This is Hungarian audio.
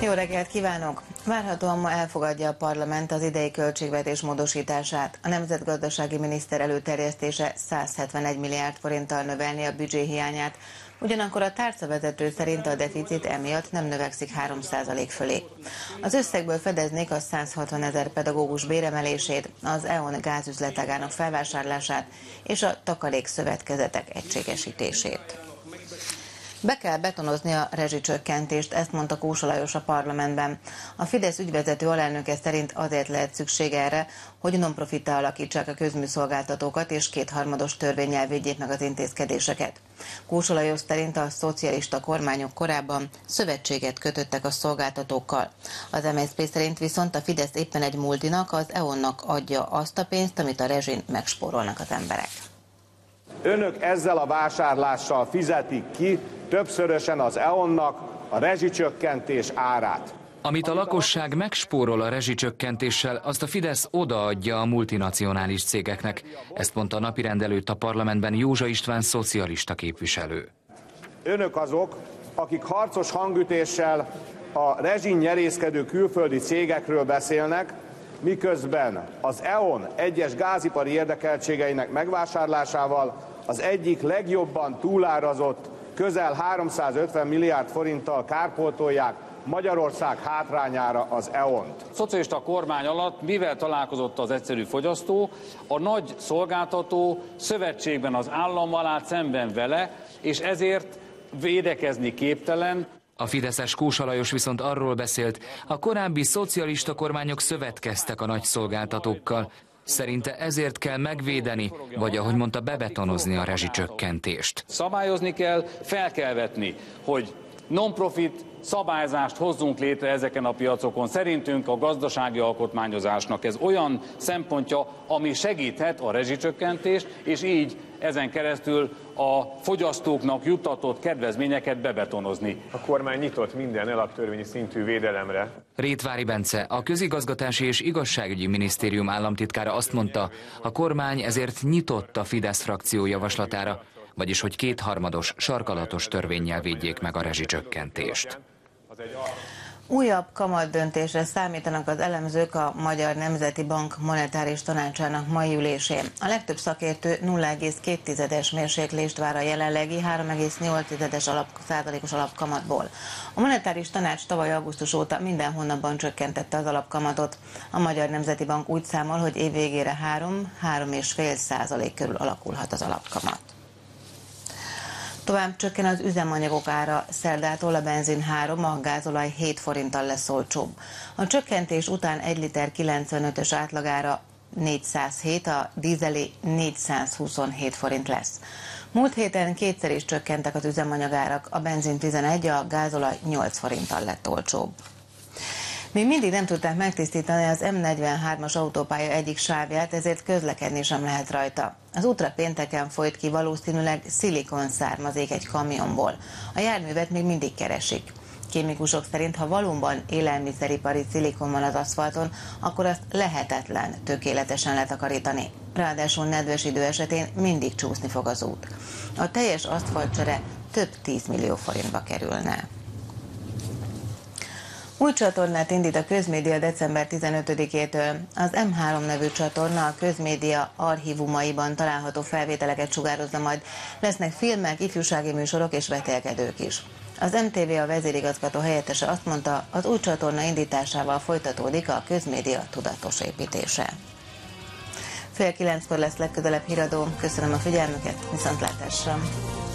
Jó reggelt kívánok! Várhatóan ma elfogadja a parlament az idei költségvetés módosítását. A nemzetgazdasági miniszter előterjesztése 171 milliárd forinttal növelni a büdzsé hiányát, ugyanakkor a tárcavezető szerint a deficit emiatt nem növekszik 3% fölé. Az összegből fedeznék a 160 000 pedagógus béremelését, az E.ON gázüzletágának felvásárlását és a takarékszövetkezetek egységesítését. Be kell betonozni a rezsicsökkentést, ezt mondta Kósa Lajos a parlamentben. A Fidesz ügyvezető alelnöke szerint azért lehet szükség erre, hogy non-profittá alakítsák a közműszolgáltatókat és kétharmados törvénnyel védjék meg az intézkedéseket. Kósa Lajos szerint a szocialista kormányok korábban szövetséget kötöttek a szolgáltatókkal. Az MSZP szerint viszont a Fidesz éppen egy multinak, az E.ON-nak adja azt a pénzt, amit a rezsin megspórolnak az emberek. Önök ezzel a vásárlással fizetik ki többszörösen az E.ON-nak a rezsicsökkentés árát. Amit a lakosság megspórol a rezsicsökkentéssel, azt a Fidesz odaadja a multinacionális cégeknek. Ezt mondta a napirend előtt a parlamentben Józsa István szocialista képviselő. Önök azok, akik harcos hangütéssel a rezsin nyerészkedő külföldi cégekről beszélnek, miközben az E.ON egyes gázipari érdekeltségeinek megvásárlásával az egyik legjobban túlárazott, közel 350 milliárd forinttal kárpótolják Magyarország hátrányára az E.ON-t. A szocialista kormány alatt mivel találkozott az egyszerű fogyasztó? A nagy szolgáltató szövetségben az állammal állt szemben vele, és ezért védekezni képtelen. A fideszes Kósa Lajos viszont arról beszélt, a korábbi szocialista kormányok szövetkeztek a nagy szolgáltatókkal. Szerinte ezért kell megvédeni, vagy ahogy mondta, bebetonozni a rezsicsökkentést. Szabályozni kell, fel kell vetni, hogy non-profit szabályzást hozzunk létre ezeken a piacokon. Szerintünk a gazdasági alkotmányozásnak ez olyan szempontja, ami segíthet a rezsicsökkentést, és így ezen keresztül a fogyasztóknak juttatott kedvezményeket bebetonozni. A kormány nyitott minden alaptörvényi szintű védelemre. Rétvári Bence, a Közigazgatási és Igazságügyi Minisztérium államtitkára azt mondta, a kormány ezért nyitott a Fidesz frakció javaslatára, vagyis hogy kétharmados, sarkalatos törvénnyel védjék meg a rezsicsökkentést. Újabb kamatdöntésre számítanak az elemzők a Magyar Nemzeti Bank monetáris tanácsának mai ülésén. A legtöbb szakértő 0,2-es mérséklést vár a jelenlegi 3,8%-os alapkamatból. A monetáris tanács tavaly augusztus óta minden hónapban csökkentette az alapkamatot. A Magyar Nemzeti Bank úgy számol, hogy év végére 3-3,5% körül alakulhat az alapkamat. Tovább csökken az üzemanyagok ára, szerdától a benzin 3, a gázolaj 7 forinttal lesz olcsóbb. A csökkentés után 1 liter 95-ös átlagára 407, a dízelé 427 forint lesz. Múlt héten kétszer is csökkentek az üzemanyagárak, a benzin 11, a gázolaj 8 forinttal lett olcsóbb. Még mindig nem tudták megtisztítani az M43-as autópálya egyik sávját, ezért közlekedni sem lehet rajta. Az útra pénteken folyt ki valószínűleg szilikon származék egy kamionból. A járművet még mindig keresik. Kémikusok szerint, ha valóban élelmiszeripari szilikon van az aszfalton, akkor azt lehetetlen tökéletesen letakarítani. Ráadásul nedves idő esetén mindig csúszni fog az út. A teljes aszfaltcsere több 10 millió forintba kerülne. Új csatornát indít a Közmédia december 15-től. Az M3 nevű csatorna a Közmédia archívumaiban található felvételeket sugározza majd. Lesznek filmek, ifjúsági műsorok és vetélkedők is. Az MTV a vezérigazgató helyettese azt mondta, az új csatorna indításával folytatódik a közmédia tudatos építése. 8:30 lesz legközelebb híradó. Köszönöm a figyelmüket, viszontlátásra!